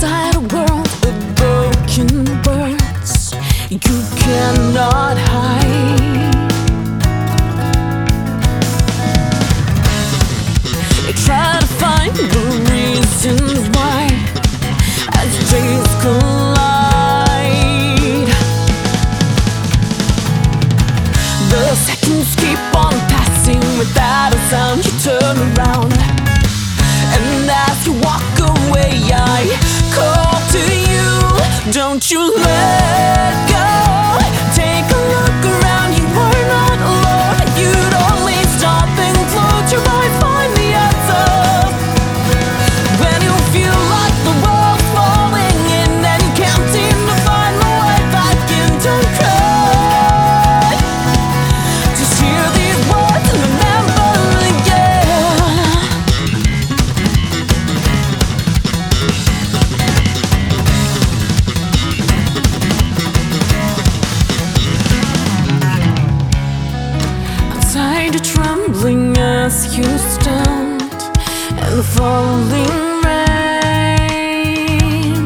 inside a world of broken words you cannot hide. You try to find the reasons why as days collide. The seconds keep on passing without a sound. You turn around, and as you walk away, I call to you. Don't you let go. Take a look around. You are not alone. You'd only stop and close your eyes, find the answer. When you feel like the world's falling in and you can't seem to find the way back in, don't cry. Just hear these words and remember again. Outside you're trembling as you stand in the falling rain.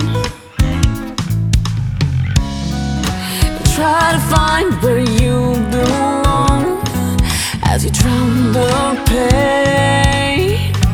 You try to find where you belong as you drown the pain.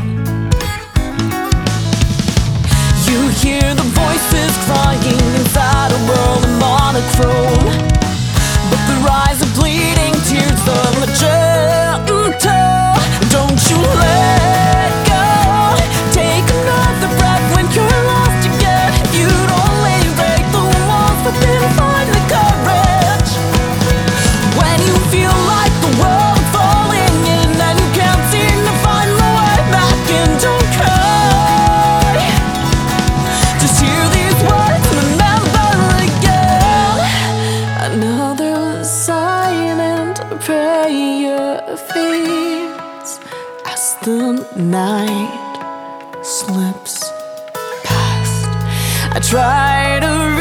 You hear the voices crying inside a world of monochrome, but their eyes are bleeding tears of magenta. Don't you let go. Take another breath when you're lost again. You'd only break the walls, but then find the courage. When you feel like the world's falling in and you can't seem to find the way back in, don't cry. Just hear these words and remember again. Another silent prayer fades as the night slips past. I try to